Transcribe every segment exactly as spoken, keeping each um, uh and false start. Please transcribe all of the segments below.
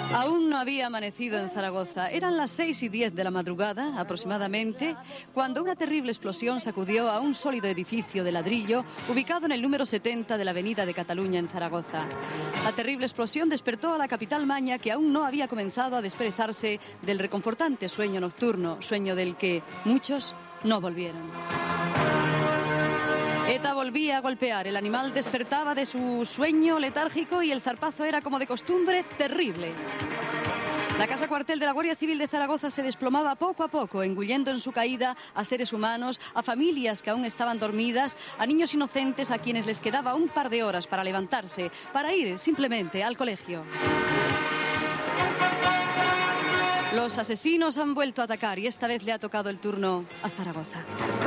Aún no había amanecido en Zaragoza. Eran las seis y diez de la madrugada, aproximadamente, cuando una terrible explosión sacudió a un sólido edificio de ladrillo ubicado en el número setenta de la Avenida de Cataluña en Zaragoza. La terrible explosión despertó a la capital maña, que aún no había comenzado a desperezarse del reconfortante sueño nocturno, sueño del que muchos no volvieron. ETA volvía a golpear, el animal despertaba de su sueño letárgico y el zarpazo era, como de costumbre, terrible. La casa cuartel de la Guardia Civil de Zaragoza se desplomaba poco a poco, engullendo en su caída a seres humanos, a familias que aún estaban dormidas, a niños inocentes a quienes les quedaba un par de horas para levantarse, para ir simplemente al colegio. Los asesinos han vuelto a atacar y esta vez le ha tocado el turno a Zaragoza.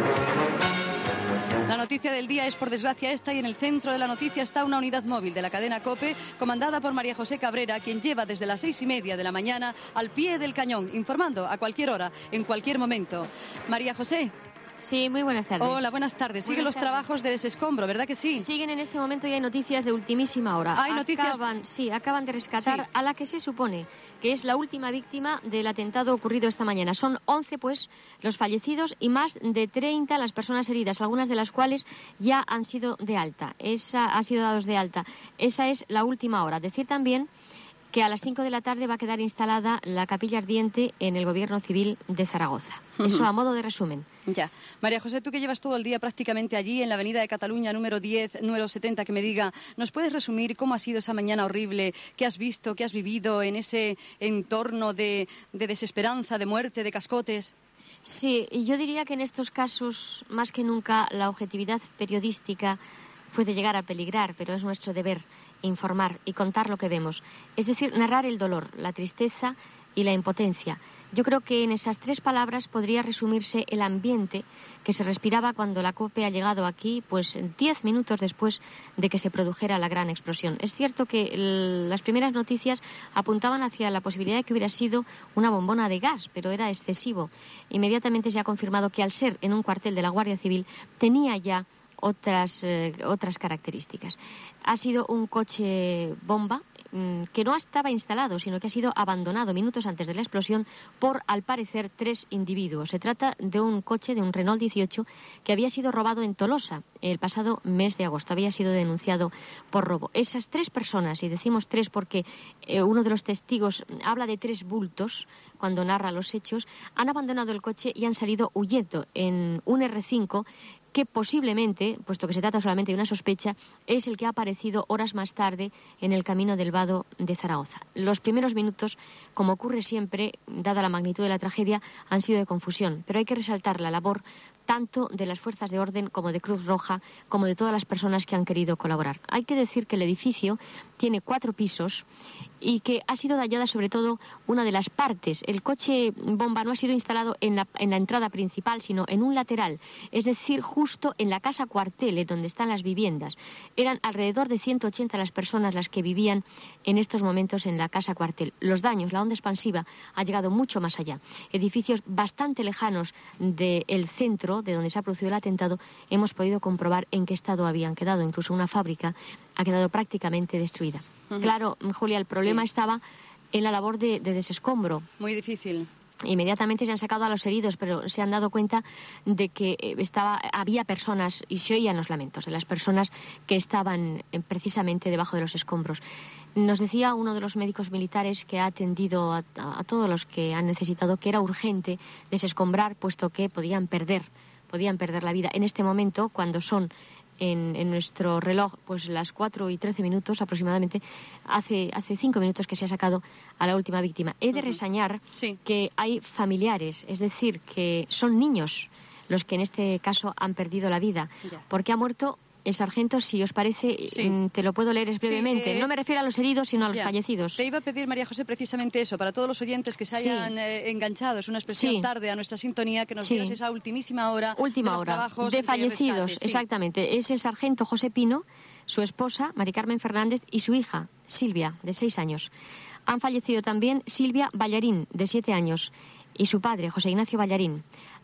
La noticia del día es, por desgracia, esta, y en el centro de la noticia está una unidad móvil de la cadena COPE, comandada por María José Cabrera, quien lleva desde las seis y media de la mañana al pie del cañón, informando a cualquier hora, en cualquier momento. María José. Sí, muy buenas tardes. Hola, buenas tardes. Siguen los tardes. trabajos de desescombro, ¿verdad que sí? Siguen en este momento y hay noticias de ultimísima hora. Hay noticias. Acaban, sí, acaban de rescatar Sí. a la que se supone que es la última víctima del atentado ocurrido esta mañana. Son once, pues, los fallecidos y más de treinta las personas heridas, algunas de las cuales ya han sido de alta. Esa ha sido dados de alta. Esa es la última hora. Decir también que a las cinco de la tarde va a quedar instalada la capilla ardiente en el Gobierno Civil de Zaragoza. Uh-huh. Eso a modo de resumen. Ya. María José, tú que llevas todo el día prácticamente allí, en la Avenida de Cataluña, número diez, número setenta, que me diga, ¿nos puedes resumir cómo ha sido esa mañana horrible? ¿Qué has visto, qué has vivido en ese entorno de, de desesperanza, de muerte, de cascotes? Sí, y yo diría que en estos casos, más que nunca, la objetividad periodística puede llegar a peligrar, pero es nuestro deber informar y contar lo que vemos. Es decir, narrar el dolor, la tristeza y la impotencia. Yo creo que en esas tres palabras podría resumirse el ambiente que se respiraba cuando la COPE ha llegado aquí, pues diez minutos después de que se produjera la gran explosión. Es cierto que el, las primeras noticias apuntaban hacia la posibilidad de que hubiera sido una bombona de gas, pero era excesivo. Inmediatamente se ha confirmado que, al ser en un cuartel de la Guardia Civil, tenía ya otras, eh, otras características. Ha sido un coche bomba mmm, que no estaba instalado, sino que ha sido abandonado minutos antes de la explosión por, al parecer, tres individuos. Se trata de un coche, de un Renault dieciocho, que había sido robado en Tolosa el pasado mes de agosto. Había sido denunciado por robo. Esas tres personas, y decimos tres porque eh, uno de los testigos habla de tres bultos cuando narra los hechos, han abandonado el coche y han salido huyendo en un erre cinco que posiblemente, puesto que se trata solamente de una sospecha, es el que ha aparecido horas más tarde en el camino del Vado de Zaragoza. Los primeros minutos, como ocurre siempre, dada la magnitud de la tragedia, han sido de confusión, pero hay que resaltar la labor tanto de las fuerzas de orden como de Cruz Roja, como de todas las personas que han querido colaborar. Hay que decir que el edificio tiene cuatro pisos y que ha sido dañada sobre todo una de las partes. El coche bomba no ha sido instalado en la, en la entrada principal, sino en un lateral, es decir, justo en la casa cuartel, donde están las viviendas. Eran alrededor de ciento ochenta las personas las que vivían en estos momentos en la casa cuartel. Los daños, la onda expansiva, ha llegado mucho más allá. Edificios bastante lejanos del centro, de donde se ha producido el atentado, hemos podido comprobar en qué estado habían quedado. Incluso una fábrica ha quedado prácticamente destruida. Uh-huh. Claro, Julia, el problema sí. estaba en la labor de, de desescombro. Muy difícil. Inmediatamente se han sacado a los heridos, pero se han dado cuenta de que estaba, había personas, y se oían los lamentos de las personas que estaban precisamente debajo de los escombros. Nos decía uno de los médicos militares que ha atendido a, a todos los que han necesitado que era urgente desescombrar, puesto que podían perder, podían perder la vida. En este momento, cuando son En, en nuestro reloj, pues las cuatro y trece minutos aproximadamente, hace, hace cinco minutos que se ha sacado a la última víctima. He de reseñar sí. que hay familiares, es decir, que son niños los que en este caso han perdido la vida, ya. porque ha muerto el sargento, si os parece, sí. te lo puedo leer brevemente. Sí, es... No me refiero a los heridos, sino a los ya. fallecidos. Te iba a pedir, María José, precisamente eso, para todos los oyentes que se sí. hayan eh, enganchado, es una expresión sí. tarde a nuestra sintonía, que nos sí. dieras esa ultimísima hora Última de los hora trabajos de fallecidos, sí. exactamente. Es el sargento José Pino, su esposa, Mari Carmen Fernández, y su hija, Silvia, de seis años. Han fallecido también Silvia Ballarín, de siete años, y su padre, José Ignacio Ballarín.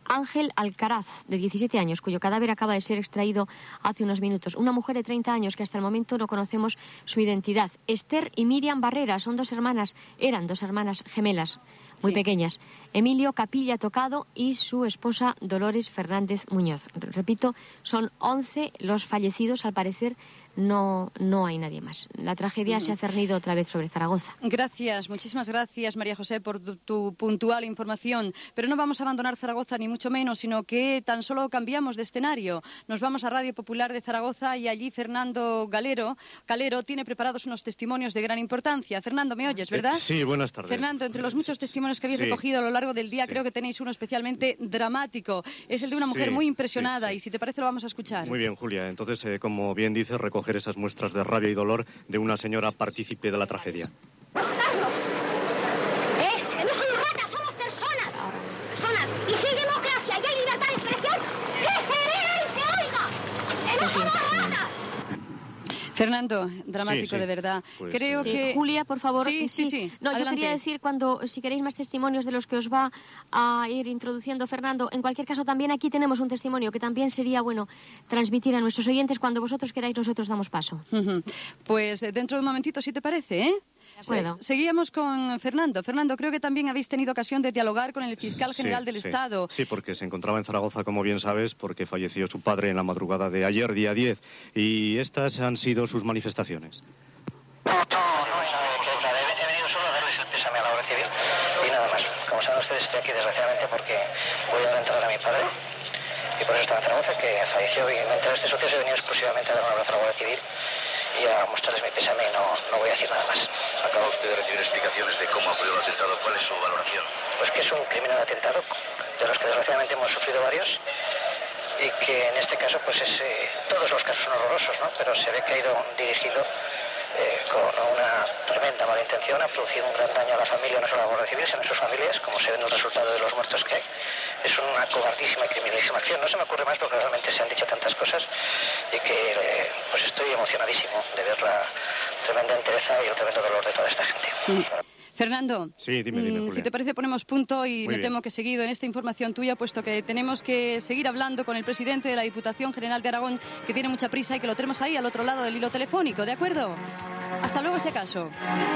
Ángel Alcaraz, de diecisiete años, cuyo cadáver acaba de ser extraído hace unos minutos. Una mujer de treinta años que hasta el momento no conocemos su identidad. Esther y Miriam Barrera son dos hermanas, eran dos hermanas gemelas, muy sí. pequeñas. Emilio Capilla Tocado y su esposa Dolores Fernández Muñoz. Repito, son once los fallecidos, al parecer no, no hay nadie más. La tragedia uh-huh. se ha cernido otra vez sobre Zaragoza. Gracias, muchísimas gracias, María José, por tu, tu puntual información. Pero no vamos a abandonar Zaragoza ni mucho menos, sino que tan solo cambiamos de escenario. Nos vamos a Radio Popular de Zaragoza y allí Fernando Galero, Calero tiene preparados unos testimonios de gran importancia. Fernando, ¿me oyes, verdad? Eh, sí, buenas tardes. Fernando, entre los muchos testimonios que habéis sí. recogido a lo largo del día, sí. creo que tenéis uno especialmente dramático. Es el de una mujer sí, muy impresionada sí, sí. y si te parece lo vamos a escuchar. Muy bien, Julia. Entonces, eh, como bien dices, recoger esas muestras de rabia y dolor de una señora partícipe de la tragedia. Fernando, dramático sí, sí. de verdad. Pues, Creo sí. que... Julia, por favor. Sí, sí, sí. No, Adelante. Yo quería decir, cuando, si queréis más testimonios de los que os va a ir introduciendo Fernando, en cualquier caso también aquí tenemos un testimonio que también sería bueno transmitir a nuestros oyentes. Cuando vosotros queráis, nosotros damos paso. Uh-huh. Pues dentro de un momentito, si te parece, ¿eh? De acuerdo. Seguíamos con Fernando. Fernando, creo que también habéis tenido ocasión de dialogar con el fiscal general sí, del sí. Estado. Sí, porque se encontraba en Zaragoza, como bien sabes, porque falleció su padre en la madrugada de ayer, día diez. Y estas han sido sus manifestaciones. No, no, no hay nada que declarar. He venido solo a darles el pésame a la Guardia Civil y nada más. Como saben ustedes, estoy aquí desgraciadamente porque voy a entrar a mi padre y por eso estaba en Zaragoza, que falleció, y me enteré de este suceso. He venido exclusivamente a dar un abrazo a la Guardia Civil y a mostrarles mi pésame y no, no voy a decir nada más. Acaba usted de recibir explicaciones de cómo ocurrió el atentado. ¿Cuál es su valoración? Pues que es un criminal atentado, de los que desgraciadamente hemos sufrido varios, y que en este caso, pues es, eh, todos los casos son horrorosos, ¿no? Pero se ve que ha ido dirigido eh, con una tremenda mala intención, ha producido un gran daño a la familia, no solo a la Guardia Civil, sino a sus familias, como se ve en el resultado de los muertos que hay. Es una cobardísima y criminalísima acción. No se me ocurre más porque realmente se han dicho tantas cosas y que eh, pues estoy emocionadísimo de ver la tremenda entereza y el tremendo dolor de toda esta gente. Mm. Fernando, sí, dime, dime, Julia. Si te parece ponemos punto y Muy me bien. temo que seguido en esta información tuya, puesto que tenemos que seguir hablando con el presidente de la Diputación General de Aragón, que tiene mucha prisa y que lo tenemos ahí al otro lado del hilo telefónico, ¿de acuerdo? Hasta luego, si acaso.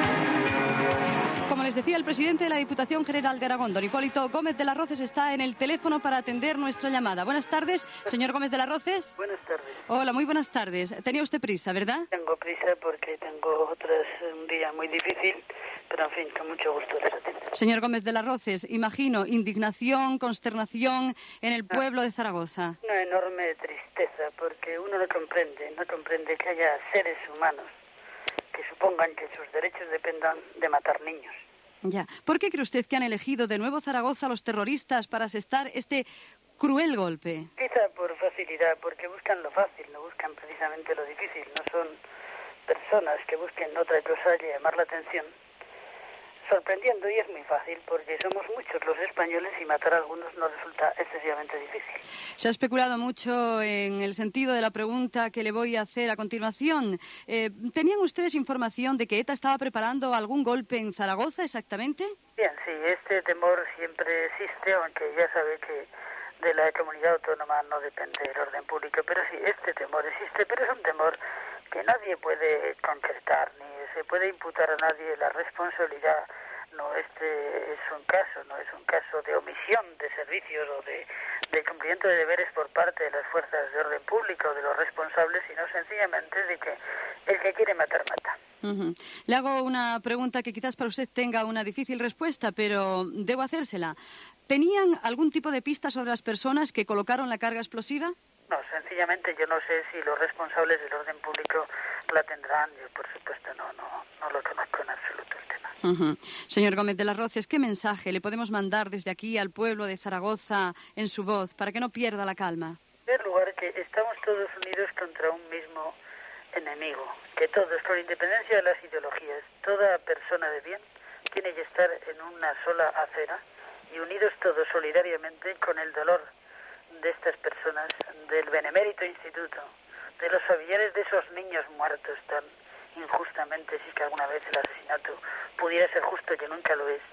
Como les decía, el presidente de la Diputación General de Aragón, don Hipólito Gómez de las Roces, está en el teléfono para atender nuestra llamada. Buenas tardes, señor Gómez de las Roces. Buenas tardes. Hola, muy buenas tardes. Tenía usted prisa, ¿verdad? Tengo prisa porque tengo otras, un día muy difícil, pero en fin, con mucho gusto les atiendo. Señor Gómez de las Roces, imagino indignación, consternación en el pueblo de Zaragoza. Una enorme tristeza, porque uno no comprende, no comprende que haya seres humanos que supongan que sus derechos dependan de matar niños. Ya. ¿Por qué cree usted que han elegido de nuevo Zaragoza los terroristas para asestar este cruel golpe? Quizá por facilidad, porque buscan lo fácil, no buscan precisamente lo difícil. No son personas que busquen otra cosa y llamar la atención, sorprendiendo, y es muy fácil, porque somos muchos los españoles y matar a algunos no resulta excesivamente difícil. Se ha especulado mucho en el sentido de la pregunta que le voy a hacer a continuación. Eh, ¿Tenían ustedes información de que ETA estaba preparando algún golpe en Zaragoza exactamente? Bien, sí, este temor siempre existe, aunque ya sabe que de la comunidad autónoma no depende el orden público, pero sí, este temor existe, pero es un temor que nadie puede concretar, ni se puede imputar a nadie la responsabilidad. No, este es un caso, no es un caso de omisión de servicios o de, de cumplimiento de deberes por parte de las fuerzas de orden público, de los responsables, sino sencillamente de que el que quiere matar, mata. Uh-huh. Le hago una pregunta que quizás para usted tenga una difícil respuesta, pero debo hacérsela. ¿Tenían algún tipo de pista sobre las personas que colocaron la carga explosiva? No, sencillamente yo no sé si los responsables del orden público la tendrán. Yo, por supuesto, no, no, no lo conozco en absoluto el tema. Uh-huh. Señor Gómez de las Roces, ¿qué mensaje le podemos mandar desde aquí al pueblo de Zaragoza en su voz para que no pierda la calma? En primer lugar, que estamos todos unidos contra un mismo enemigo, que todos, con independencia de las ideologías, toda persona de bien tiene que estar en una sola acera y unidos todos solidariamente con el dolor de estas personas, del benemérito instituto, de los familiares de esos niños muertos tan injustamente, si es que alguna vez el asesinato pudiera ser justo, que nunca lo es,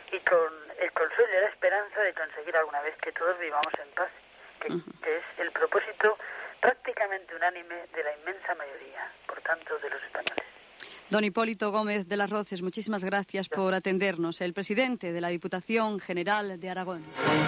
y con el consuelo y la esperanza de conseguir alguna vez que todos vivamos en paz, que, uh-huh. que es el propósito prácticamente unánime de la inmensa mayoría, por tanto, de los españoles. Don Hipólito Gómez de las Rozas, muchísimas gracias por atendernos, el presidente de la Diputación General de Aragón.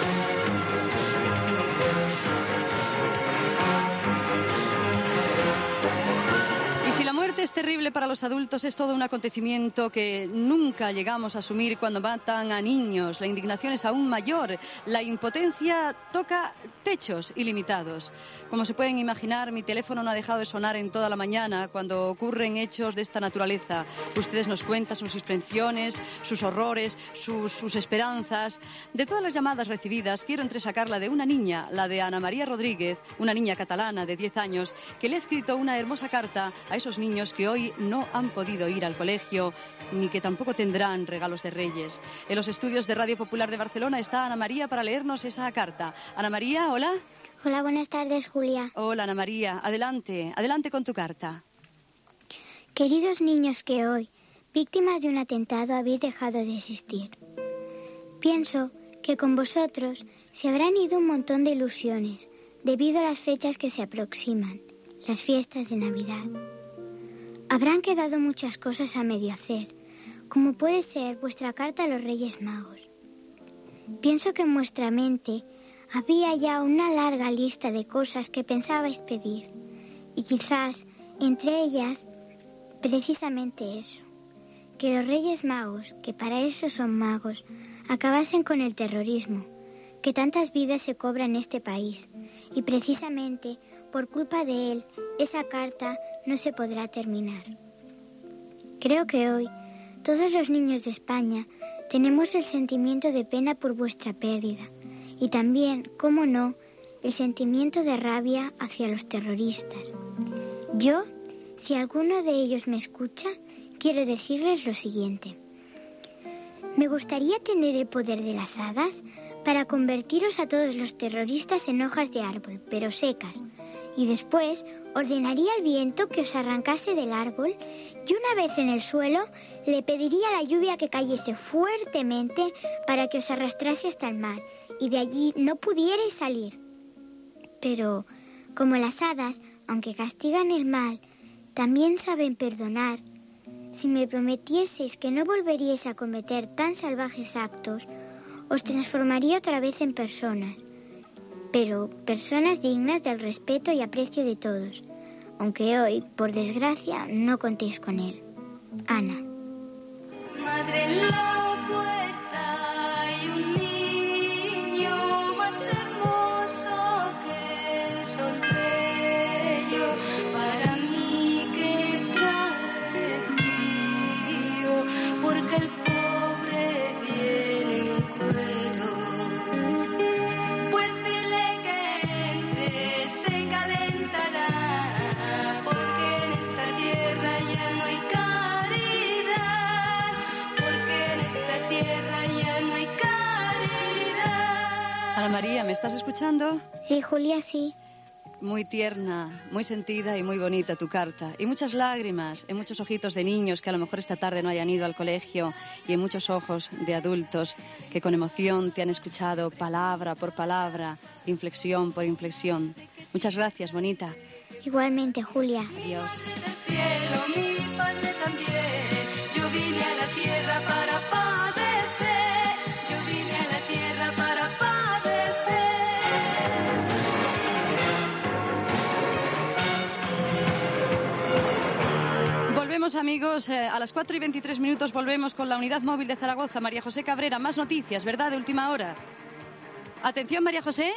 Y si la muerte es terrible para los adultos, es todo un acontecimiento que nunca llegamos a asumir cuando matan a niños. La indignación es aún mayor. La impotencia toca techos ilimitados. Como se pueden imaginar, mi teléfono no ha dejado de sonar en toda la mañana cuando ocurren hechos de esta naturaleza. Ustedes nos cuentan sus impresiones, sus horrores, sus, sus esperanzas. De todas las llamadas recibidas, quiero entresacar la de una niña, la de Ana María Rodríguez, una niña catalana de diez años, que le ha escrito una hermosa carta a esos niños que hoy no han podido ir al colegio ni que tampoco tendrán regalos de Reyes. En los estudios de Radio Popular de Barcelona está Ana María para leernos esa carta. Ana María, hola. Hola, buenas tardes, Julia. Hola, Ana María. Adelante, adelante con tu carta. Queridos niños que hoy, víctimas de un atentado, habéis dejado de existir. Pienso que con vosotros se habrán ido un montón de ilusiones debido a las fechas que se aproximan, las fiestas de Navidad. Habrán quedado muchas cosas a medio hacer, como puede ser vuestra carta a los Reyes Magos. Pienso que en vuestra mente había ya una larga lista de cosas que pensabais pedir, y quizás entre ellas precisamente eso, que los Reyes Magos, que para eso son magos, acabasen con el terrorismo, que tantas vidas se cobran en este país, y precisamente por culpa de él, esa carta no se podrá terminar. Creo que hoy, todos los niños de España tenemos el sentimiento de pena por vuestra pérdida y también, cómo no, el sentimiento de rabia hacia los terroristas. Yo, si alguno de ellos me escucha, quiero decirles lo siguiente. Me gustaría tener el poder de las hadas para convertiros a todos los terroristas en hojas de árbol, pero secas, y después ordenaría al viento que os arrancase del árbol y una vez en el suelo le pediría a la lluvia que cayese fuertemente para que os arrastrase hasta el mar y de allí no pudierais salir. Pero como las hadas, aunque castigan el mal, también saben perdonar, si me prometieseis que no volveríais a cometer tan salvajes actos, os transformaría otra vez en personas, pero personas dignas del respeto y aprecio de todos, aunque hoy, por desgracia, no contéis con él. Ana. Madre, en la puerta hay un niño más hermoso que el sol bello, para mí que trae frío, porque el pobre viene en cueros. Pues dile que entre, se calentará, porque en esta tierra ya no hay caridad, porque en esta tierra ya no hay caridad. Ana María, ¿me estás escuchando? Sí, Julia, sí. Muy tierna, muy sentida y muy bonita tu carta. Y muchas lágrimas en muchos ojitos de niños que a lo mejor esta tarde no hayan ido al colegio y en muchos ojos de adultos que con emoción te han escuchado palabra por palabra, inflexión por inflexión. Muchas gracias, bonita. Igualmente, Julia. Adiós. Cielo, mi padre también. Yo vine a la tierra para padecer. Yo vine a la tierra para padecer. Volvemos, amigos, eh, a las cuatro y veintitrés minutos volvemos con la unidad móvil de Zaragoza. María José Cabrera, más noticias, ¿verdad?, de última hora. Atención, María José.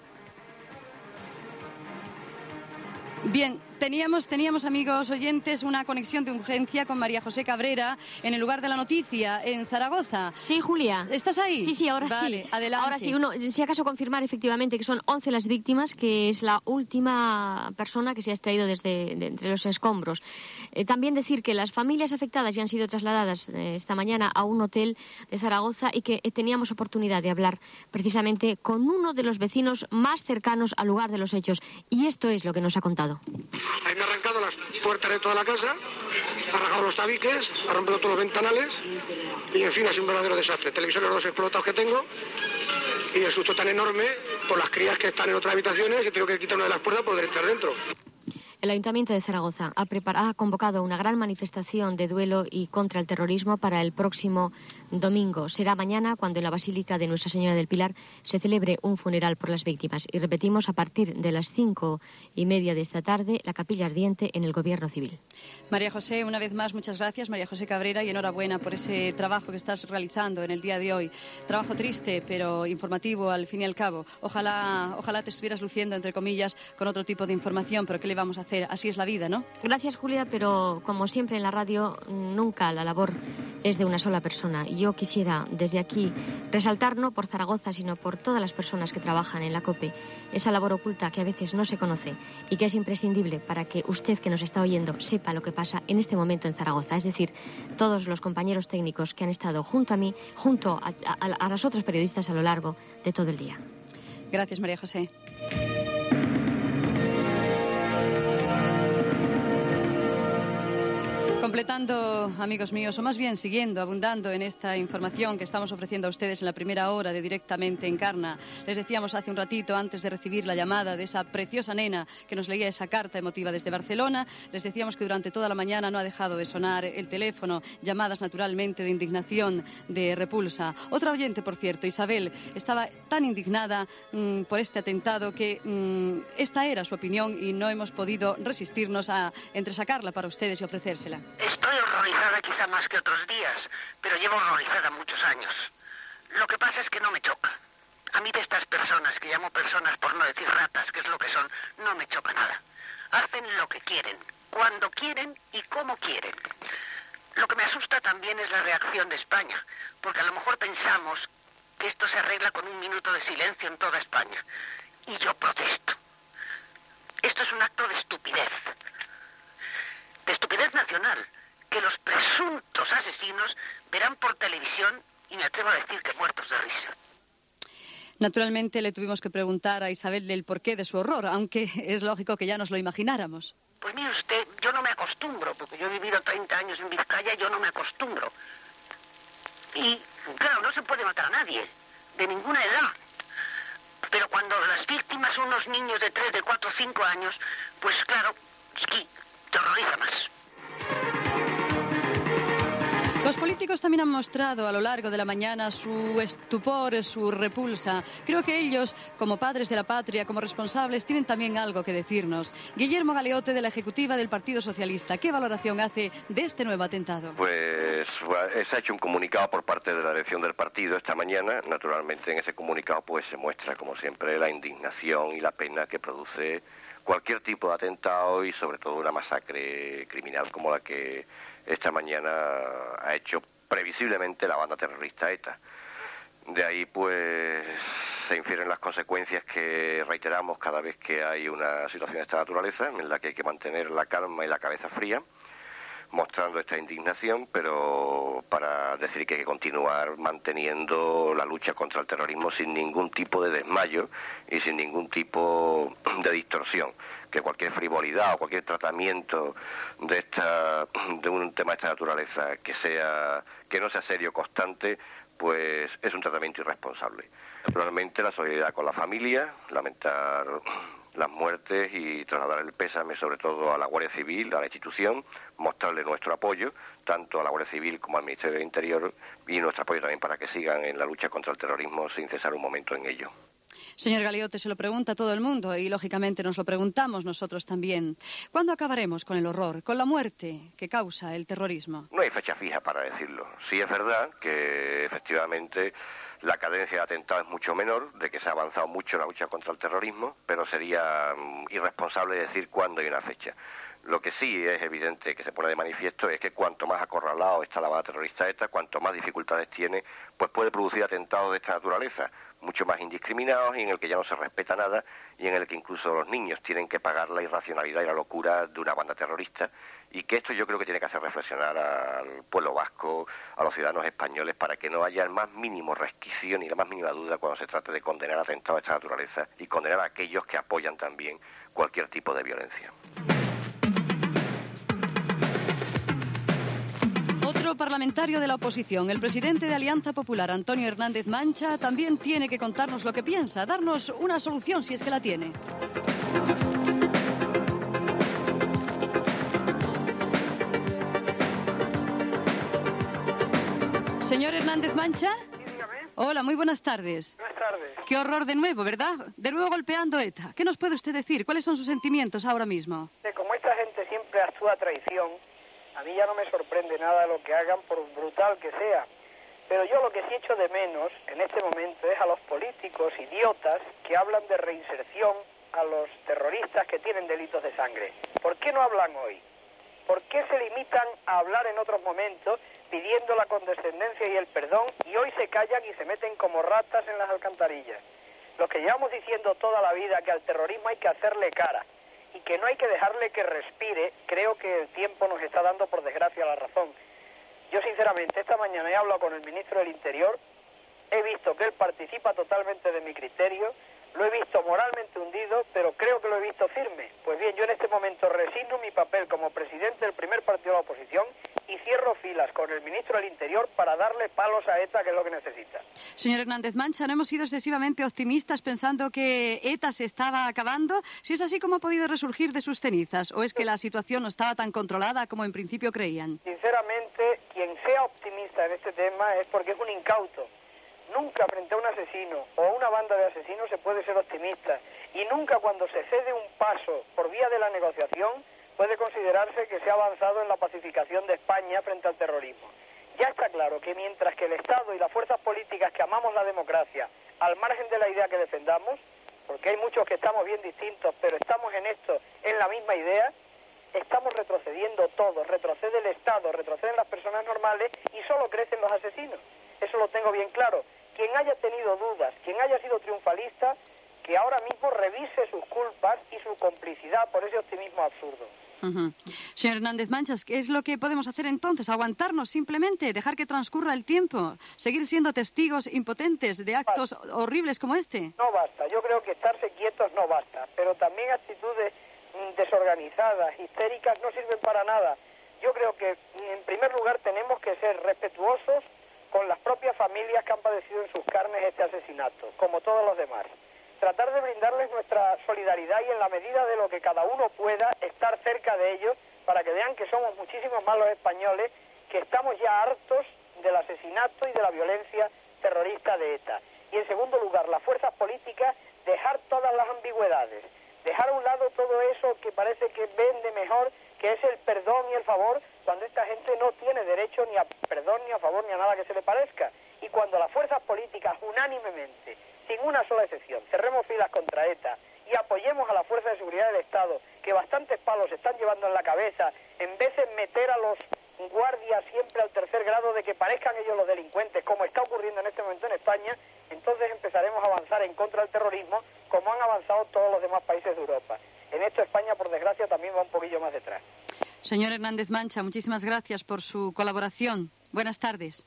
Bien, teníamos, teníamos, amigos oyentes, una conexión de urgencia con María José Cabrera en el lugar de la noticia, en Zaragoza. Sí, Julia. ¿Estás ahí? Sí, sí, ahora vale, sí. Adelante. Ahora sí, uno, si acaso confirmar efectivamente que son once las víctimas, que es la última persona que se ha extraído desde de entre los escombros. Eh, también decir que las familias afectadas ya han sido trasladadas eh, esta mañana a un hotel de Zaragoza y que eh, teníamos oportunidad de hablar precisamente con uno de los vecinos más cercanos al lugar de los hechos. Y esto es lo que nos ha contado. Ahí me he arrancado las puertas de toda la casa ha rajado los tabiques, ha rompido todos los ventanales y, en fin, ha sido un verdadero desastre. Televisores los explotados que tengo y el susto tan enorme por las crías que están en otras habitaciones y tengo que quitar una de las puertas para poder estar dentro. El Ayuntamiento de Zaragoza ha, prepar- ha convocado una gran manifestación de duelo y contra el terrorismo para el próximo domingo. Será mañana cuando en la Basílica de Nuestra Señora del Pilar se celebre un funeral por las víctimas. Y repetimos, a partir de las cinco y media de esta tarde, la capilla ardiente en el Gobierno Civil. María José, una vez más, muchas gracias. María José Cabrera, y enhorabuena por ese trabajo que estás realizando en el día de hoy. Trabajo triste, pero informativo al fin y al cabo. Ojalá, ojalá te estuvieras luciendo, entre comillas, con otro tipo de información, pero ¿qué le vamos a hacer? Así es la vida, ¿no? Gracias, Julia, pero como siempre en la radio, nunca la labor es de una sola persona. Y yo quisiera desde aquí resaltar, no por Zaragoza, sino por todas las personas que trabajan en la COPE, esa labor oculta que a veces no se conoce y que es imprescindible para que usted que nos está oyendo sepa lo que pasa en este momento en Zaragoza. Es decir, todos los compañeros técnicos que han estado junto a mí, junto a, a, a los otros periodistas a lo largo de todo el día. Gracias, María José. Completando, amigos míos, o más bien siguiendo, abundando en esta información que estamos ofreciendo a ustedes en la primera hora de Directamente Encarna. Les decíamos hace un ratito, antes de recibir la llamada de esa preciosa nena que nos leía esa carta emotiva desde Barcelona, les decíamos que durante toda la mañana no ha dejado de sonar el teléfono, llamadas naturalmente de indignación, de repulsa. Otra oyente, por cierto, Isabel, estaba tan indignada mmm, por este atentado que mmm, esta era su opinión y no hemos podido resistirnos a entresacarla para ustedes y ofrecérsela. Estoy horrorizada quizá más que otros días, pero llevo horrorizada muchos años. Lo que pasa es que no me choca. A mí de estas personas, que llamo personas por no decir ratas, que es lo que son, no me choca nada. Hacen lo que quieren, cuando quieren y como quieren. Lo que me asusta también es la reacción de España, porque a lo mejor pensamos que esto se arregla con un minuto de silencio en toda España. Y yo protesto. Esto es un acto de estupidez. De estupidez nacional, que los presuntos asesinos verán por televisión y me atrevo a decir que muertos de risa. Naturalmente le tuvimos que preguntar a Isabel del porqué de su horror, aunque es lógico que ya nos lo imagináramos. Pues mire usted, yo no me acostumbro, porque yo he vivido treinta años en Vizcaya y yo no me acostumbro. Y, claro, no se puede matar a nadie, de ninguna edad. Pero cuando las víctimas son unos niños de tres, de cuatro, cinco años, pues claro, sí, te horroriza más. Los políticos también han mostrado a lo largo de la mañana su estupor, su repulsa. Creo que ellos, como padres de la patria, como responsables, tienen también algo que decirnos. Guillermo Galeote, de la Ejecutiva del Partido Socialista, ¿qué valoración hace de este nuevo atentado? Pues se ha hecho un comunicado por parte de la dirección del partido esta mañana. Naturalmente en ese comunicado pues se muestra, como siempre, la indignación y la pena que produce cualquier tipo de atentado y sobre todo una masacre criminal como la que esta mañana ha hecho previsiblemente la banda terrorista ETA. De ahí pues se infieren las consecuencias que reiteramos cada vez que hay una situación de esta naturaleza, en la que hay que mantener la calma y la cabeza fría, mostrando esta indignación, pero para decir que hay que continuar manteniendo la lucha contra el terrorismo sin ningún tipo de desmayo y sin ningún tipo de distorsión, que cualquier frivolidad o cualquier tratamiento de esta de un tema de esta naturaleza que sea que no sea serio, constante, pues es un tratamiento irresponsable. Naturalmente la solidaridad con la familia, lamentar las muertes y trasladar el pésame sobre todo a la Guardia Civil, a la institución, mostrarle nuestro apoyo, tanto a la Guardia Civil como al Ministerio del Interior, y nuestro apoyo también para que sigan en la lucha contra el terrorismo sin cesar un momento en ello. Señor Galeote, se lo pregunta todo el mundo y lógicamente nos lo preguntamos nosotros también. ¿Cuándo acabaremos con el horror, con la muerte que causa el terrorismo? No hay fecha fija para decirlo. Sí es verdad que efectivamente la cadencia de atentado es mucho menor, de que se ha avanzado mucho en la lucha contra el terrorismo, pero sería um, irresponsable decir cuándo hay una fecha. Lo que sí es evidente que se pone de manifiesto es que cuanto más acorralado está la banda terrorista ETA, cuanto más dificultades tiene, pues puede producir atentados de esta naturaleza, mucho más indiscriminados y en el que ya no se respeta nada y en el que incluso los niños tienen que pagar la irracionalidad y la locura de una banda terrorista, y que esto yo creo que tiene que hacer reflexionar al pueblo vasco, a los ciudadanos españoles, para que no haya el más mínimo resquicio ni la más mínima duda cuando se trate de condenar atentados de esta naturaleza y condenar a aquellos que apoyan también cualquier tipo de violencia. Otro parlamentario de la oposición, el presidente de Alianza Popular, Antonio Hernández Mancha, también tiene que contarnos lo que piensa, darnos una solución si es que la tiene. Señor Hernández Mancha. Sí, dígame. Hola, muy buenas tardes. Buenas tardes. Qué horror de nuevo, ¿verdad? De nuevo golpeando ETA. ¿Qué nos puede usted decir? ¿Cuáles son sus sentimientos ahora mismo? Como esta gente siempre actúa a traición, a mí ya no me sorprende nada lo que hagan, por brutal que sea. Pero yo lo que sí echo de menos en este momento es a los políticos idiotas que hablan de reinserción a los terroristas que tienen delitos de sangre. ¿Por qué no hablan hoy? ¿Por qué se limitan a hablar en otros momentos pidiendo la condescendencia y el perdón y hoy se callan y se meten como ratas en las alcantarillas? Los que llevamos diciendo toda la vida que al terrorismo hay que hacerle cara y que no hay que dejarle que respire, creo que el tiempo nos está dando por desgracia la razón. Yo sinceramente esta mañana he hablado con el ministro del Interior, he visto que él participa totalmente de mi criterio, lo he visto moralmente hundido, pero creo que lo he visto firme. Pues bien, yo en este momento resigno mi papel como presidente del primer partido de la oposición y cierro filas con el ministro del Interior para darle palos a ETA, que es lo que necesita. Señor Hernández Mancha, ¿no hemos sido excesivamente optimistas pensando que ETA se estaba acabando? Si es así, ¿cómo ha podido resurgir de sus cenizas? ¿O es que la situación no estaba tan controlada como en principio creían? Sinceramente, quien sea optimista en este tema es porque es un incauto. Nunca frente a un asesino o a una banda de asesinos se puede ser optimista y nunca cuando se cede un paso por vía de la negociación puede considerarse que se ha avanzado en la pacificación de España frente al terrorismo. Ya está claro que mientras que el Estado y las fuerzas políticas que amamos la democracia, al margen de la idea que defendamos, porque hay muchos que estamos bien distintos, pero estamos en esto, en la misma idea, estamos retrocediendo todos, retrocede el Estado, retroceden las personas normales y solo crecen los asesinos. Eso lo tengo bien claro. Quien haya tenido dudas, quien haya sido triunfalista, que ahora mismo revise sus culpas y su complicidad por ese optimismo absurdo. Uh-huh. Señor Hernández Manchas, ¿qué es lo que podemos hacer entonces? ¿Aguantarnos simplemente? ¿Dejar que transcurra el tiempo? ¿Seguir siendo testigos impotentes de actos basta. horribles como este? No basta. Yo creo que estarse quietos no basta. Pero también actitudes desorganizadas, histéricas, no sirven para nada. Yo creo que, en primer lugar, tenemos que ser respetuosos con las propias familias que han padecido en sus carnes este asesinato, como todos los demás. Tratar de brindarles nuestra solidaridad y en la medida de lo que cada uno pueda estar cerca de ellos para que vean que somos muchísimos más los españoles, que estamos ya hartos del asesinato y de la violencia terrorista de ETA. Y en segundo lugar, las fuerzas políticas, dejar todas las ambigüedades, dejar a un lado todo eso que parece que vende mejor, que es el perdón y el favor, cuando esta gente no tiene derecho ni a perdón, ni a favor, ni a nada que se le parezca. Y cuando las fuerzas políticas unánimemente, sin una sola excepción, cerremos filas contra ETA y apoyemos a la Fuerza de Seguridad del Estado, que bastantes palos se están llevando en la cabeza, en vez de meter a los guardias siempre al tercer grado de que parezcan ellos los delincuentes, como está ocurriendo en este momento en España, entonces empezaremos a avanzar en contra del terrorismo, como han avanzado todos los demás países de Europa. En esto España, por desgracia, también va un poquillo más detrás. Señor Hernández Mancha, muchísimas gracias por su colaboración. Buenas tardes.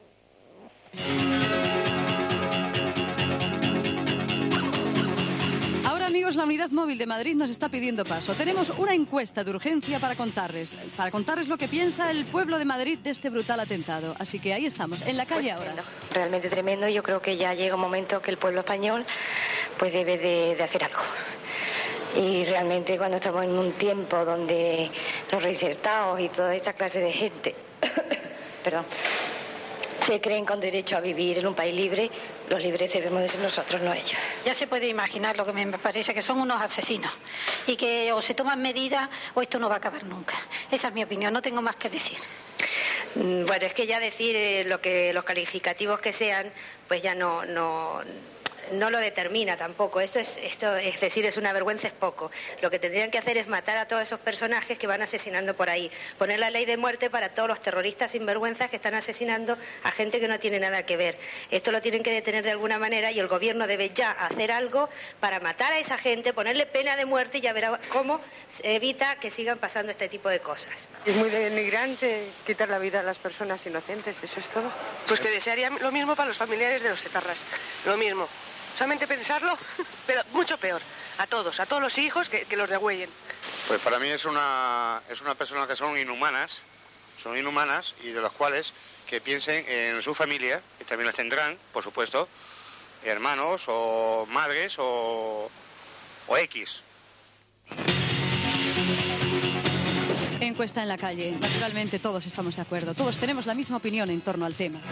Ahora, amigos, la Unidad Móvil de Madrid nos está pidiendo paso. Tenemos una encuesta de urgencia para contarles, para contarles lo que piensa el pueblo de Madrid de este brutal atentado. Así que ahí estamos, en la calle pues, ahora. Realmente tremendo. Yo creo que ya llega un momento que el pueblo español pues debe de, de hacer algo. Y realmente cuando estamos en un tiempo donde los reinsertados y toda esta clase de gente, perdón, se creen con derecho a vivir en un país libre, los libres debemos de ser nosotros, no ellos. Ya se puede imaginar lo que me parece, que son unos asesinos y que o se toman medidas o esto no va a acabar nunca. Esa es mi opinión, no tengo más que decir. Bueno, es que ya decir eh, lo que los calificativos que sean, pues ya no... no no lo determina tampoco. Esto es, esto es decir, es una vergüenza, es poco. Lo que tendrían que hacer es matar a todos esos personajes que van asesinando por ahí. Poner la ley de muerte para todos los terroristas sinvergüenzas que están asesinando a gente que no tiene nada que ver. Esto lo tienen que detener de alguna manera y el gobierno debe ya hacer algo para matar a esa gente, ponerle pena de muerte y ya verá cómo se evita que sigan pasando este tipo de cosas. Es muy denigrante quitar la vida a las personas inocentes, eso es todo. Pues que desearía lo mismo para los familiares de los etarras, lo mismo. Solamente pensarlo, pero mucho peor. A todos, a todos los hijos que, que los degüellen. Pues para mí es una, es una persona que son inhumanas son inhumanas y de las cuales que piensen en su familia, que también las tendrán, por supuesto, hermanos o madres o, o X. Encuesta en la calle. Naturalmente todos estamos de acuerdo. Todos tenemos la misma opinión en torno al tema.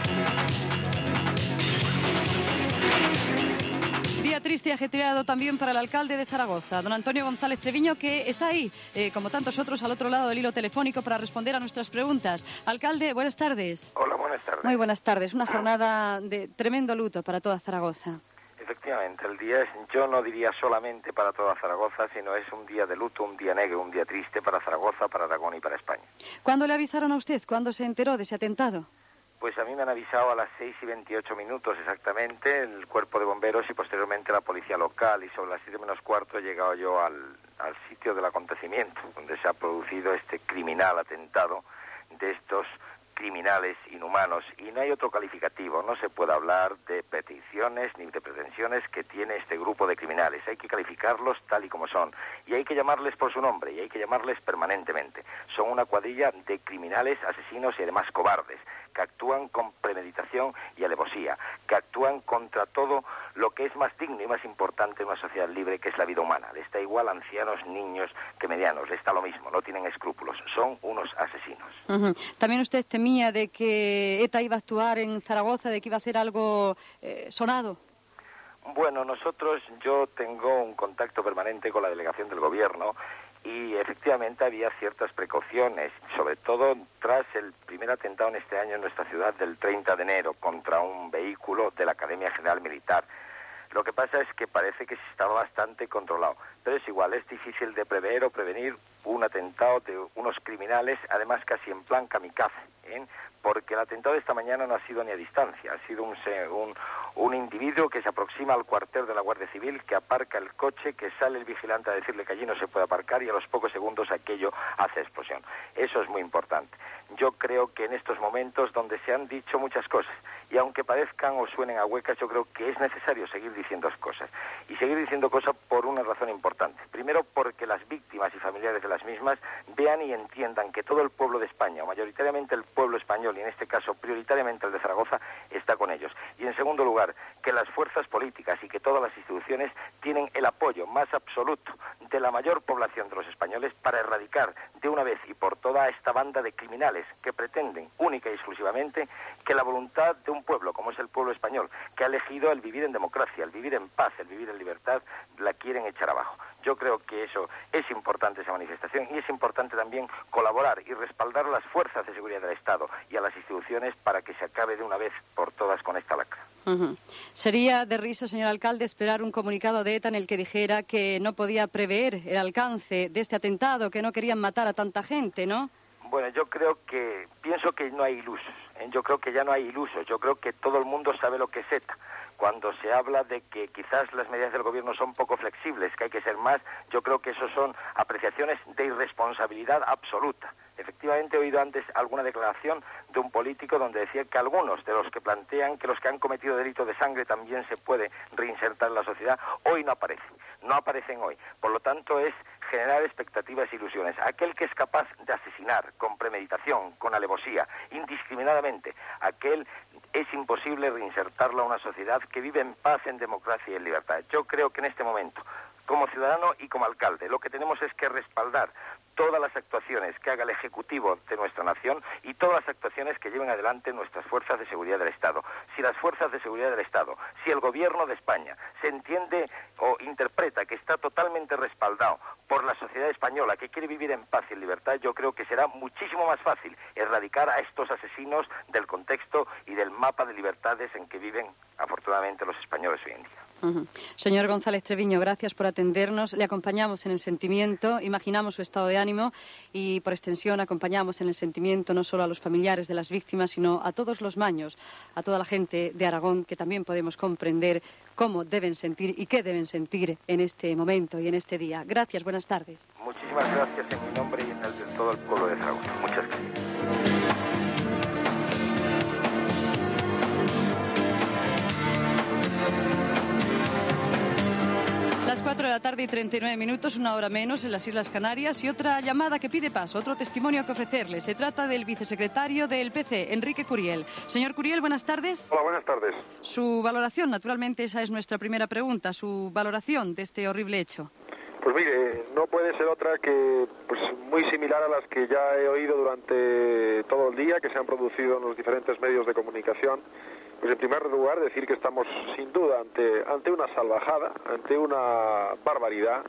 Día triste y ajetreado también para el alcalde de Zaragoza, don Antonio González Treviño, que está ahí, eh, como tantos otros, al otro lado del hilo telefónico para responder a nuestras preguntas. Alcalde, buenas tardes. Hola, buenas tardes. Muy buenas tardes. Una jornada de tremendo luto para toda Zaragoza. Efectivamente, el día es, yo no diría solamente para toda Zaragoza, sino es un día de luto, un día negro, un día triste para Zaragoza, para Aragón y para España. ¿Cuándo le avisaron a usted? ¿Cuándo se enteró de ese atentado? Pues a mí me han avisado a las seis y veintiocho minutos exactamente el cuerpo de bomberos y posteriormente la policía local, y sobre las siete menos cuarto he llegado yo al, al sitio del acontecimiento donde se ha producido este criminal atentado de estos criminales inhumanos, y no hay otro calificativo. No se puede hablar de peticiones ni de pretensiones que tiene este grupo de criminales. Hay que calificarlos tal y como son, y hay que llamarles por su nombre, y hay que llamarles permanentemente. Son una cuadrilla de criminales, asesinos y además cobardes, que actúan con premeditación y alevosía, que actúan contra todo lo que es más digno y más importante en una sociedad libre, que es la vida humana. Les da igual ancianos, niños que medianos, les está lo mismo, no tienen escrúpulos, son unos asesinos. Uh-huh. También usted temía de que ETA iba a actuar en Zaragoza, de que iba a hacer algo eh, sonado. Bueno, nosotros, yo tengo un contacto permanente con la delegación del gobierno, y efectivamente había ciertas precauciones, sobre todo tras el primer atentado en este año en nuestra ciudad del treinta de enero contra un vehículo de la Academia General Militar. Lo que pasa es que parece que se estaba bastante controlado, pero es igual, es difícil de prever o prevenir un atentado de unos criminales, además casi en plan kamikaze, ¿eh? Porque el atentado de esta mañana no ha sido ni a distancia, ha sido un, un, un individuo que se aproxima al cuartel de la Guardia Civil, que aparca el coche, que sale el vigilante a decirle que allí no se puede aparcar, y a los pocos segundos aquello hace explosión. Eso es muy importante. Yo creo que en estos momentos donde se han dicho muchas cosas, y aunque parezcan o suenen a huecas, yo creo que es necesario seguir diciendo cosas, y seguir diciendo cosas por una razón importante. Primero, porque las víctimas y familiares de las mismas vean y entiendan que todo el pueblo de España, o mayoritariamente el pueblo español, y en este caso prioritariamente el de Zaragoza, está con ellos. Y en segundo lugar, que las fuerzas políticas y que todas las instituciones tienen el apoyo más absoluto de la mayor población de los españoles para erradicar de una vez y por todas a esta banda de criminales que pretenden única y exclusivamente que la voluntad de un pueblo, como es el pueblo español, que ha elegido el vivir en democracia, el vivir en paz, el vivir en libertad, la quieren echar abajo. Yo creo que eso es importante, esa manifestación, y es importante también colaborar y respaldar a las fuerzas de seguridad del Estado y a las instituciones para que se acabe de una vez por todas con esta lacra. Uh-huh. Sería de risa, señor alcalde, esperar un comunicado de ETA en el que dijera que no podía prever el alcance de este atentado, que no querían matar a tanta gente, ¿no? Bueno, yo creo que, pienso que no hay ilusos, ¿eh? Yo creo que ya no hay ilusos, yo creo que todo el mundo sabe lo que es ETA. Cuando se habla de que quizás las medidas del gobierno son poco flexibles, que hay que ser más, yo creo que eso son apreciaciones de irresponsabilidad absoluta. Efectivamente, he oído antes alguna declaración de un político donde decía que algunos de los que plantean que los que han cometido delito de sangre también se puede reinsertar en la sociedad, hoy no aparecen, no aparecen hoy. Por lo tanto, es generar expectativas e ilusiones. Aquel que es capaz de asesinar con premeditación, con alevosía, indiscriminadamente, aquel es imposible reinsertarlo a una sociedad que vive en paz, en democracia y en libertad. Yo creo que en este momento, como ciudadano y como alcalde, lo que tenemos es que respaldar todas las actuaciones que haga el Ejecutivo de nuestra nación y todas las actuaciones que lleven adelante nuestras fuerzas de seguridad del Estado. Si las fuerzas de seguridad del Estado, si el Gobierno de España se entiende o interpreta que está totalmente respaldado por la sociedad española que quiere vivir en paz y en libertad, yo creo que será muchísimo más fácil erradicar a estos asesinos del contexto y del mapa de libertades en que viven, afortunadamente, los españoles hoy en día. Uh-huh. Señor González Treviño, gracias por atendernos. Le acompañamos en el sentimiento, imaginamos su estado de ánimo y, por extensión, acompañamos en el sentimiento no solo a los familiares de las víctimas, sino a todos los maños, a toda la gente de Aragón, que también podemos comprender cómo deben sentir y qué deben sentir en este momento y en este día. Gracias, buenas tardes. Muchísimas gracias en mi nombre y en el de todo el pueblo de Zaragoza. Muchas gracias. Las cuatro cuatro de la tarde y treinta y nueve minutos, una hora menos en las Islas Canarias, y otra llamada que pide paso, otro testimonio que ofrecerle. Se trata del vicesecretario del P C, Enrique Curiel. Señor Curiel, buenas tardes. Hola, buenas tardes. Su valoración, naturalmente esa es nuestra primera pregunta, su valoración de este horrible hecho. Pues mire, no puede ser otra que pues muy similar a las que ya he oído durante todo el día, que se han producido en los diferentes medios de comunicación. Pues en primer lugar decir que estamos sin duda ante, ante una salvajada, ante una barbaridad,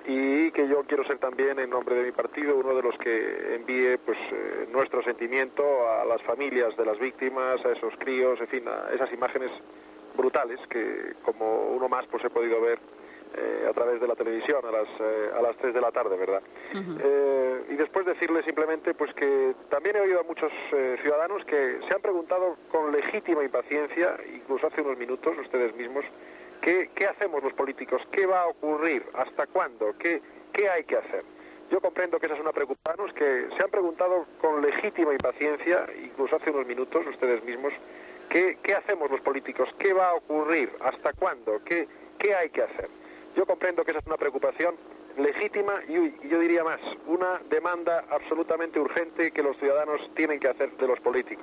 y que yo quiero ser también, en nombre de mi partido, uno de los que envíe pues eh, nuestro sentimiento a las familias de las víctimas, a esos críos, en fin, a esas imágenes brutales que, como uno más, pues he podido ver eh, a través de la televisión a las eh, a las tres de la tarde, ¿verdad? Uh-huh. eh, y después decirle simplemente pues que también he oído a muchos eh, ciudadanos que se han preguntado con legítima impaciencia, incluso hace unos minutos ustedes mismos, ¿qué, qué hacemos los políticos? ¿Qué va a ocurrir? ¿Hasta cuándo? ¿Qué, qué hay que hacer? Yo comprendo que esa es una preocupación, que se han preguntado con legítima impaciencia, incluso hace unos minutos ustedes mismos, ¿qué, qué hacemos los políticos? ¿Qué va a ocurrir? ¿Hasta cuándo? ¿Qué, qué hay que hacer? Yo comprendo que esa es una preocupación legítima y yo diría más, una demanda absolutamente urgente que los ciudadanos tienen que hacer de los políticos.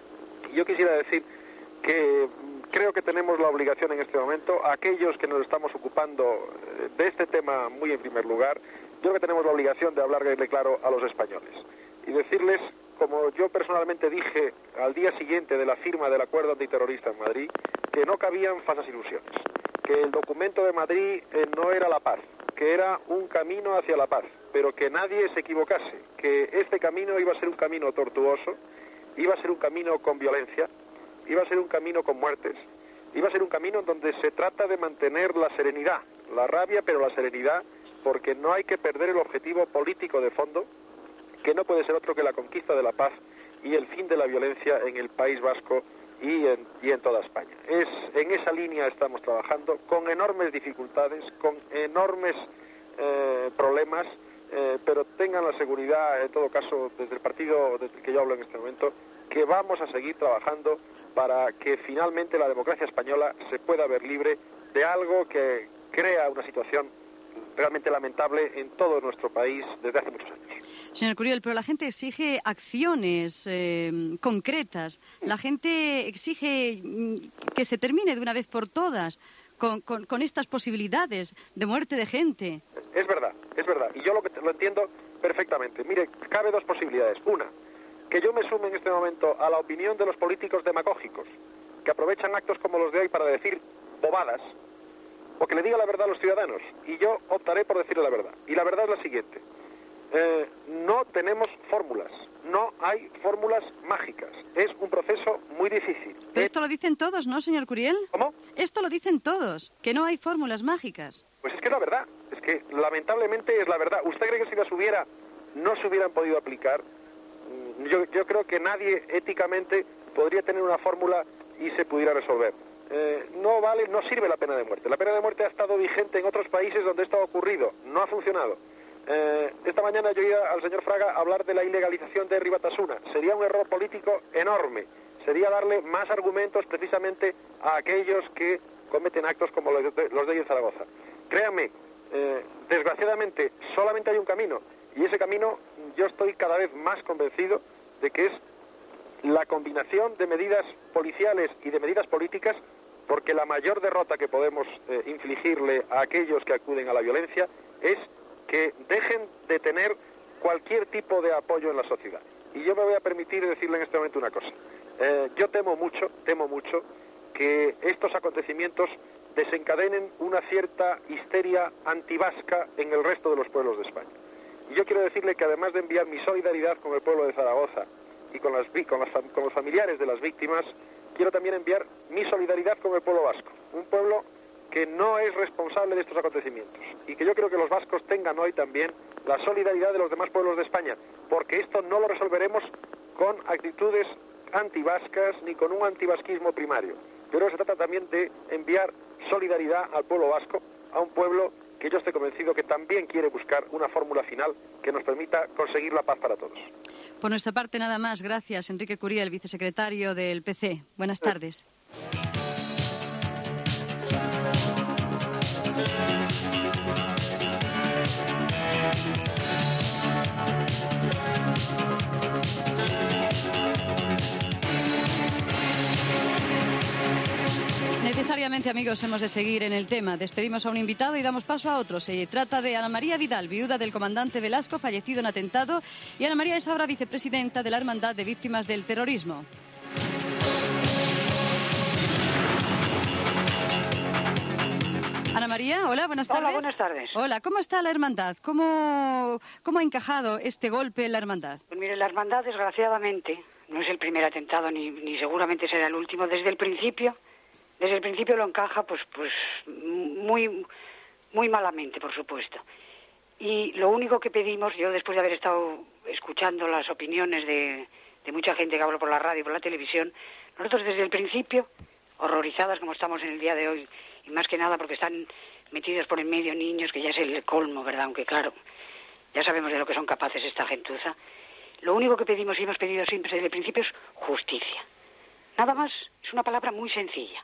Y yo quisiera decir que creo que tenemos la obligación en este momento, aquellos que nos estamos ocupando de este tema muy en primer lugar, yo creo que tenemos la obligación de hablarle claro a los españoles y decirles, como yo personalmente dije al día siguiente de la firma del acuerdo antiterrorista en Madrid, que no cabían falsas ilusiones, que el documento de Madrid eh, no era la paz, que era un camino hacia la paz, pero que nadie se equivocase, que este camino iba a ser un camino tortuoso, iba a ser un camino con violencia, iba a ser un camino con muertes, iba a ser un camino en donde se trata de mantener la serenidad, la rabia, pero la serenidad, porque no hay que perder el objetivo político de fondo, que no puede ser otro que la conquista de la paz y el fin de la violencia en el País Vasco y en, y en toda España. Es, en esa línea estamos trabajando, con enormes dificultades, con enormes eh, problemas, eh, pero tengan la seguridad, en todo caso, desde el partido del que yo hablo en este momento, que vamos a seguir trabajando para que finalmente la democracia española se pueda ver libre de algo que crea una situación realmente lamentable en todo nuestro país desde hace muchos años. Señor Curiel, pero la gente exige acciones eh, concretas. La gente exige que se termine de una vez por todas con, con, con estas posibilidades de muerte de gente. Es verdad, es verdad. Y yo lo, que, lo entiendo perfectamente. Mire, cabe dos posibilidades. Una, que yo me sume en este momento a la opinión de los políticos demagógicos, que aprovechan actos como los de hoy para decir bobadas, o que le diga la verdad a los ciudadanos. Y yo optaré por decirle la verdad. Y la verdad es la siguiente. Eh, no tenemos fórmulas, no hay fórmulas mágicas, es un proceso muy difícil. Pero esto lo dicen todos, ¿no, señor Curiel? ¿Cómo? Esto lo dicen todos, que no hay fórmulas mágicas. Pues es que es la verdad, es que lamentablemente es la verdad. ¿Usted cree que si las hubiera, no se hubieran podido aplicar? Yo, yo creo que nadie éticamente podría tener una fórmula y se pudiera resolver. Eh, no vale, no sirve la pena de muerte. La pena de muerte ha estado vigente en otros países donde esto ha ocurrido, no ha funcionado. Eh, esta mañana yo oía al señor Fraga hablar de la ilegalización de Ribatasuna. Sería un error político enorme. Sería darle más argumentos precisamente a aquellos que cometen actos como los de, los de ahí en Zaragoza. Créanme, eh, desgraciadamente solamente hay un camino, y ese camino yo estoy cada vez más convencido de que es la combinación de medidas policiales y de medidas políticas, porque la mayor derrota que podemos eh, infligirle a aquellos que acuden a la violencia es que dejen de tener cualquier tipo de apoyo en la sociedad. Y yo me voy a permitir decirle en este momento una cosa. Eh, yo temo mucho, temo mucho que estos acontecimientos desencadenen una cierta histeria antivasca en el resto de los pueblos de España. Y yo quiero decirle que además de enviar mi solidaridad con el pueblo de Zaragoza y con, las, con, las, con los familiares de las víctimas, quiero también enviar mi solidaridad con el pueblo vasco. Un pueblo que no es responsable de estos acontecimientos, y que yo creo que los vascos tengan hoy también la solidaridad de los demás pueblos de España, porque esto no lo resolveremos con actitudes antivascas ni con un antivasquismo primario. Yo creo que se trata también de enviar solidaridad al pueblo vasco, a un pueblo que yo estoy convencido que también quiere buscar una fórmula final que nos permita conseguir la paz para todos. Por nuestra parte nada más, gracias Enrique Curiel, vicesecretario del P C. Buenas tardes. Necesariamente, amigos, hemos de seguir en el tema. Despedimos a un invitado y damos paso a otro. Se trata de Ana María Vidal, viuda del comandante Velasco, fallecido en atentado, y Ana María es ahora vicepresidenta de la Hermandad de Víctimas del Terrorismo. Ana María, hola, buenas tardes. Hola, buenas tardes. Hola, ¿cómo está la hermandad? ¿Cómo, cómo ha encajado este golpe en la hermandad? Pues mire, la hermandad, desgraciadamente, no es el primer atentado ni, ni seguramente será el último. Desde el principio, desde el principio lo encaja pues, pues muy, muy malamente, por supuesto. Y lo único que pedimos, yo después de haber estado escuchando las opiniones de, de mucha gente que habla por la radio y por la televisión, nosotros desde el principio, horrorizadas como estamos en el día de hoy, y más que nada porque están metidos por en medio niños, que ya es el colmo, ¿verdad? Aunque claro, ya sabemos de lo que son capaces esta gentuza. Lo único que pedimos y hemos pedido siempre desde el principio es justicia. Nada más, es una palabra muy sencilla.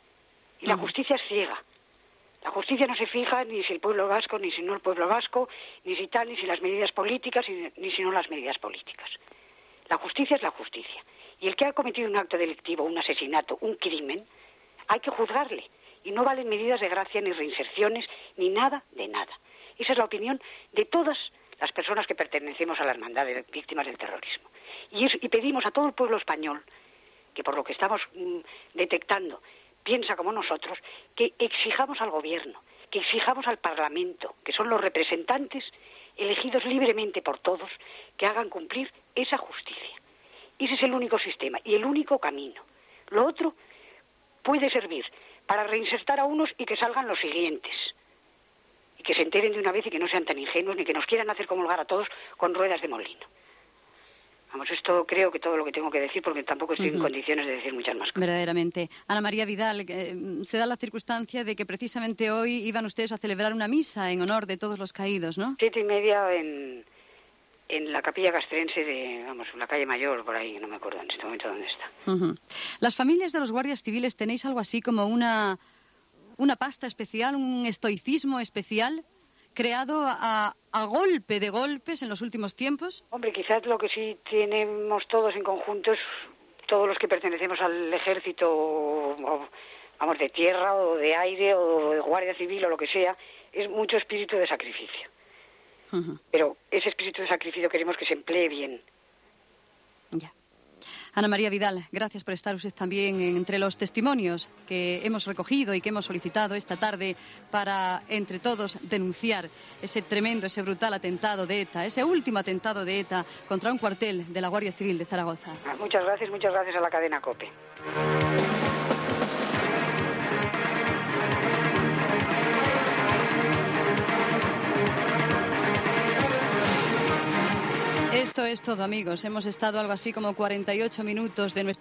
Y la justicia es ciega. La justicia no se fija ni si el pueblo vasco, ni si no el pueblo vasco, ni si tal, ni si las medidas políticas, ni si no las medidas políticas. La justicia es la justicia. Y el que ha cometido un acto delictivo, un asesinato, un crimen, hay que juzgarle. Y no valen medidas de gracia, ni reinserciones, ni nada de nada. Esa es la opinión de todas las personas que pertenecemos a la Hermandad de Víctimas del Terrorismo. Y, es, y pedimos a todo el pueblo español, que por lo que estamos mmm, detectando, piensa como nosotros, que exijamos al gobierno, que exijamos al Parlamento, que son los representantes elegidos libremente por todos, que hagan cumplir esa justicia. Ese es el único sistema y el único camino. Lo otro puede servir para reinsertar a unos y que salgan los siguientes. Y que se enteren de una vez y que no sean tan ingenuos ni que nos quieran hacer comulgar a todos con ruedas de molino. Vamos, esto creo que todo lo que tengo que decir porque tampoco estoy uh-huh. en condiciones de decir muchas más cosas. Verdaderamente. Ana María Vidal, eh, se da la circunstancia de que precisamente hoy iban ustedes a celebrar una misa en honor de todos los caídos, ¿no? Siete y media en, en la capilla castrense de, vamos, la calle Mayor, por ahí, no me acuerdo en este momento dónde está. Uh-huh. Las familias de los guardias civiles, ¿tenéis algo así como una, una pasta especial, un estoicismo especial creado a, a golpe de golpes en los últimos tiempos? Hombre, quizás lo que sí tenemos todos en conjunto es todos los que pertenecemos al ejército, o, o, vamos, de tierra o de aire o de guardia civil o lo que sea, es mucho espíritu de sacrificio. Uh-huh. Pero ese espíritu de sacrificio queremos que se emplee bien. Ya. Ana María Vidal, gracias por estar usted también entre los testimonios que hemos recogido y que hemos solicitado esta tarde para, entre todos, denunciar ese tremendo, ese brutal atentado de ETA, ese último atentado de ETA contra un cuartel de la Guardia Civil de Zaragoza. Muchas gracias, muchas gracias a la cadena COPE. Esto es todo, amigos. Hemos estado algo así como cuarenta y ocho minutos de nuestro